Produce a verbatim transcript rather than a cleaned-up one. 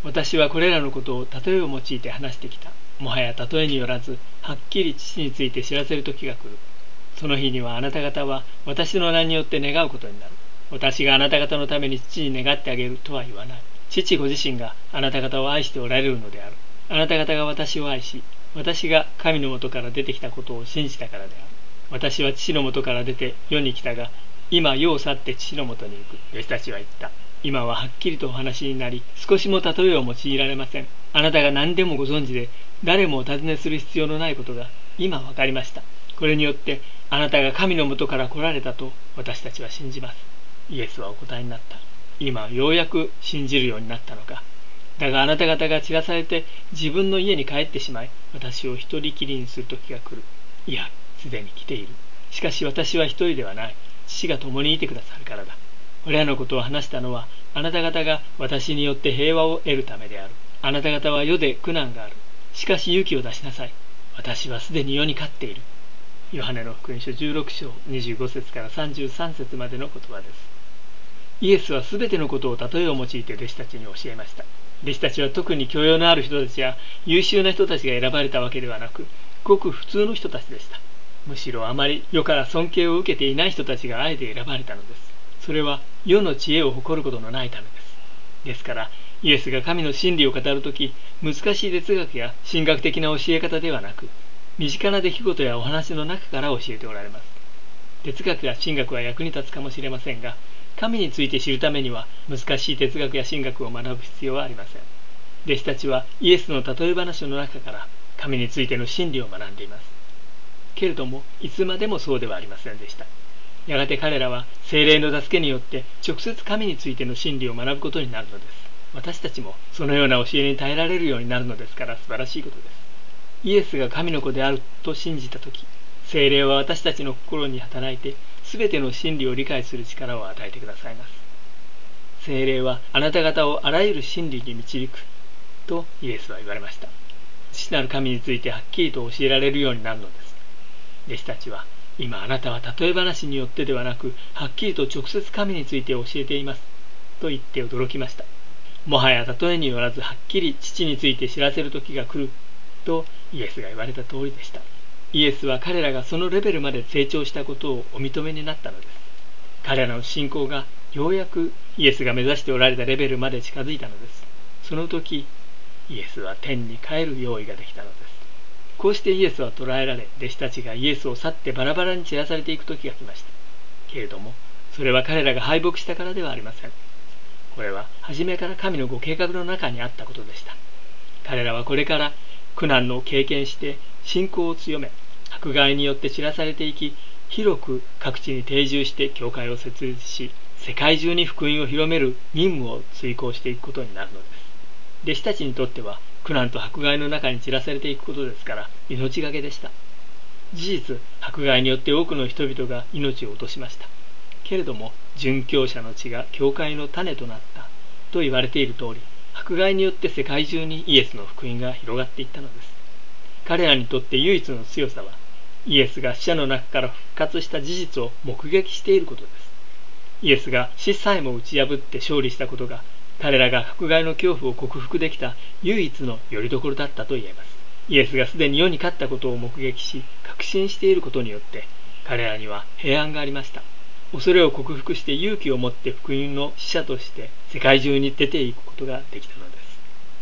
私はこれらのことを例えを用いて話してきた。もはや例えによらず、はっきり父について知らせる時が来る。その日にはあなた方は私の名によって願うことになる。私があなた方のために父に願ってあげるとは言わない。父ご自身があなた方を愛しておられるのである。あなた方が私を愛し、私が神のもとから出てきたことを信じたからである。私は父のもとから出て世に来たが、今世を去って父のもとに行く。弟子たちは言った。今ははっきりとお話になり、少しも例えを用いられません。あなたが何でもご存知で、誰もお尋ねする必要のないことが今わかりました。これによってあなたが神のもとから来られたと私たちは信じます。イエスはお答えになった。今ようやく信じるようになったのか。だがあなた方が散らされて自分の家に帰ってしまい、私を一人きりにする時が来る。いや、すでに来ている。しかし私は一人ではない。父が共にいてくださるからだ。これらのことを話したのは、あなた方が私によって平和を得るためである。あなた方は世で苦難がある。しかし勇気を出しなさい。私はすでに世に勝っている。ヨハネの福音書じゅうろく章にじゅうご節からさんじゅうさん節までの言葉です。イエスはすべてのことを例えを用いて弟子たちに教えました。弟子たちは特に教養のある人たちや優秀な人たちが選ばれたわけではなく、ごく普通の人たちでした。むしろあまり世から尊敬を受けていない人たちがあえて選ばれたのです。それは世の知恵を誇ることのないためです。ですからイエスが神の真理を語るとき、難しい哲学や神学的な教え方ではなく、身近な出来事やお話の中から教えておられます。哲学や神学は役に立つかもしれませんが、神について知るためには難しい哲学や神学を学ぶ必要はありません。弟子たちはイエスの例え話の中から神についての真理を学んでいます。けれどもいつまでもそうではありませんでした。やがて彼らは聖霊の助けによって直接神についての真理を学ぶことになるのです。私たちもそのような教えに耐えられるようになるのですから素晴らしいことです。イエスが神の子であると信じたとき、聖霊は私たちの心に働いてすべての真理を理解する力を与えてくださいます。聖霊はあなた方をあらゆる真理に導くとイエスは言われました。父なる神についてはっきりと教えられるようになるのです。弟子たちは、今あなたは例え話によってではなく、はっきりと直接神について教えていますと言って驚きました。もはや例えによらずはっきり父について知らせる時が来るとイエスが言われた通りでした。イエスは彼らがそのレベルまで成長したことをお認めになったのです。彼らの信仰がようやくイエスが目指しておられたレベルまで近づいたのです。その時、イエスは天に帰る用意ができたのです。こうしてイエスは捕らえられ、弟子たちがイエスを去ってバラバラに散らされていく時が来ました。けれども、それは彼らが敗北したからではありません。これは初めから神のご計画の中にあったことでした。彼らはこれから苦難を経験して信仰を強め、迫害によって散らされていき、広く各地に定住して教会を設立し、世界中に福音を広める任務を遂行していくことになるのです。弟子たちにとっては苦難と迫害の中に散らされていくことですから命がけでした。事実、迫害によって多くの人々が命を落としました。けれども、殉教者の血が教会の種となったと言われている通り、迫害によって世界中にイエスの福音が広がっていったのです。彼らにとって唯一の強さは、イエスが死者の中から復活した事実を目撃していることです。イエスが死さえも打ち破って勝利したことが、彼らが迫害の恐怖を克服できた唯一の拠り所だったと言えます。イエスがすでに世に勝ったことを目撃し、確信していることによって、彼らには平安がありました。恐れを克服して勇気を持って福音の使者として世界中に出ていくことができたのです。